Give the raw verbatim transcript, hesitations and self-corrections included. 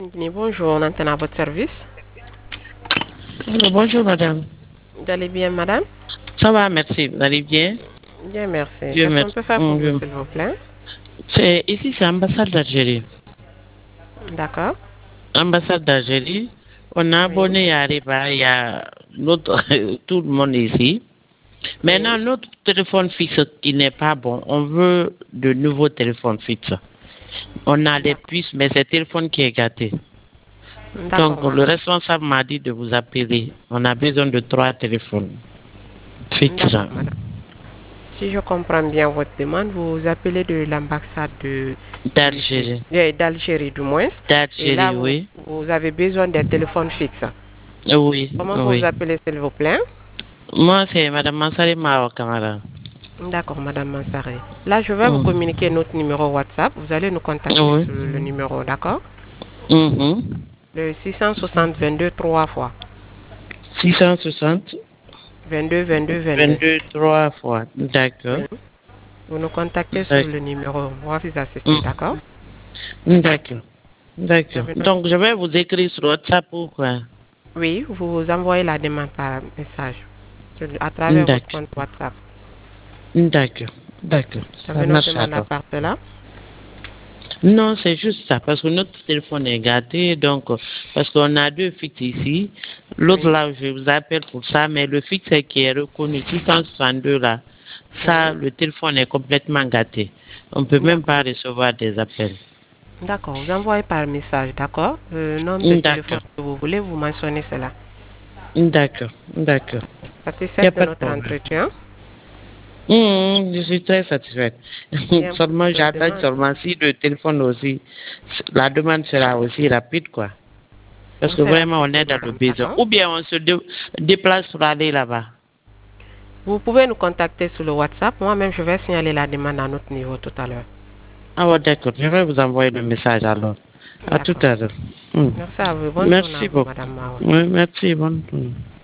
Guinée, bonjour, on entend à votre service. Allô, bonjour madame. Vous allez bien, madame? Ça va, merci. Vous allez bien? Bien, merci. Dieu Qu'est-ce qu'on merci. peut faire pour Hum, vous, Dieu- s'il vous plaît? C'est, ici, c'est l'ambassade d'Algérie. D'accord. Ambassade d'Algérie. On a Oui, abonné à Areba, il y a notre, tout le monde ici. oui. Maintenant, notre téléphone fixe qui n'est pas bon, on veut de nouveaux téléphones fixes. On a des D'accord. puces, mais c'est le téléphone qui est gâté. D'accord, Donc, le madame. responsable m'a dit de vous appeler. On a besoin de trois téléphones fixes. D'accord, madame. Si je comprends bien votre demande, vous vous appelez de l'ambassade de, du- du- D'Algérie. de- d'Algérie, du moins. Et là, D'Algérie, vous, oui. vous avez besoin d'un téléphone fixe. Oui, Comment vous vous oui. appelez, s'il vous plaît? Moi, c'est Madame Mansari Mao Camara. D'accord, madame Mansaré. Là, je vais vous Mm. communiquer notre numéro WhatsApp. Vous allez nous contacter Oui. sur le numéro, d'accord? Mhm. Le six cent soixante vingt-deux trois fois. six cent soixante, vingt-deux vingt-deux vingt-deux. vingt-deux, trois fois. D'accord. Oui. Vous nous contactez sur D'ac- le numéro. On va vous assister, d'accord? Mm. D'accord. Vous D'accord. avez notre- Donc, je vais vous écrire sur WhatsApp ou quoi? Oui, vous envoyez la demande par message sur- à travers votre D'accord. compte WhatsApp. D'accord. D'accord. Vous Ça avez notre marche demande à alors. part cela? Non, c'est juste ça, parce que notre téléphone est gâté, donc, euh, parce qu'on a deux fixes ici. L'autre Oui, là, je vous appelle pour ça, mais le fixe qui est reconnu, six cent soixante-deux là, ça, oui. le téléphone est complètement gâté. On ne peut même D'accord. pas recevoir des appels. D'accord. Vous envoyez par message, d'accord? Le nombre de téléphones D'accord, que vous voulez, vous mentionnez cela. d'accord, d'accord. Il n'y a Satisfaite de pas de notre problème. entretien? Hum, je suis très satisfaite. Bien, pour Seulement, votre j'attends demande, seulement si le téléphone aussi, la demande sera aussi rapide, quoi. Parce on que sera vraiment, on assister, est dans le madame, besoin. d'accord? Ou bien on se dé- déplace pour aller là-bas. Vous pouvez nous contacter sur le WhatsApp. Moi-même, je vais signaler la demande à notre niveau tout à l'heure. Ah ouais, d'accord. Je vais vous envoyer le message alors. À tout D'accord. à l'heure. Hmm. Merci à vous. Bonne journée à Merci vous, beaucoup. madame Mao. Oui, merci. Bonne journée.